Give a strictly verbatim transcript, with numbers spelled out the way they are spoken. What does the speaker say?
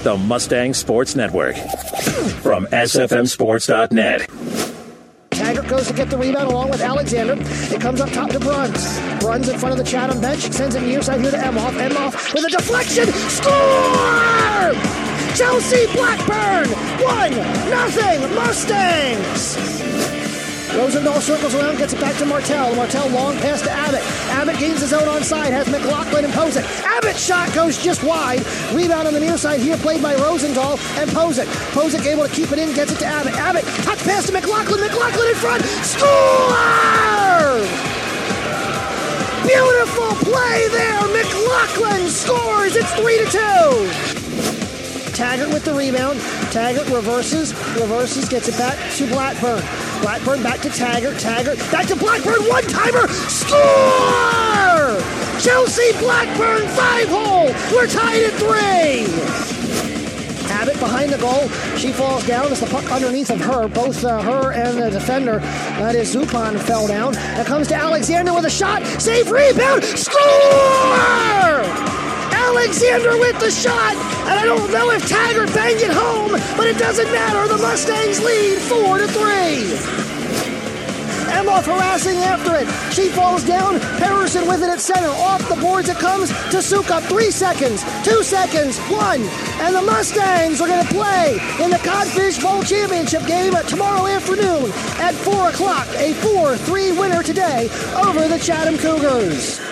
the Mustang Sports Network. From S F M sports dot net. Taggart goes to get the rebound along with Alexander. It comes up top to Bruns. Bruns in front of the Chatham bench. Sends it near side here to Emhoff. Emhoff with a deflection. Score! Chelsea Blackburn. One, nothing. Mustangs. Rosendahl circles around, gets it back to Martell. Martell long pass to Abbott. Abbott gains his own onside, has McLaughlin and Posick. Abbott's shot goes just wide. Rebound on the near side here, played by Rosendahl and Posick. Posick able to keep it in, gets it to Abbott. Abbott, touch pass to McLaughlin. McLaughlin in front. Score! Beautiful play there. McLaughlin scores. It's three to two. Taggart with the rebound. Taggart reverses, reverses, gets it back to Blackburn. Blackburn back to Taggart. Taggart back to Blackburn. One-timer. Score! Chelsea Blackburn five-hole. We're tied at three. Abbott behind the goal. She falls down as the puck underneath of her. Both uh, her and the defender, that is Zupan, fell down. It comes to Alexander with a shot. Save, rebound. Score! Alexander with the shot, and I don't know if Taggart banged it home, but it doesn't matter. The Mustangs lead four to three. Emhoff harassing after it. She falls down. Harrison with it at center. Off the boards it comes to Sukup. Three seconds, two seconds, one. And the Mustangs are going to play in the Codfish Bowl Championship game tomorrow afternoon at four o'clock. A four three winner today over the Chatham Cougars.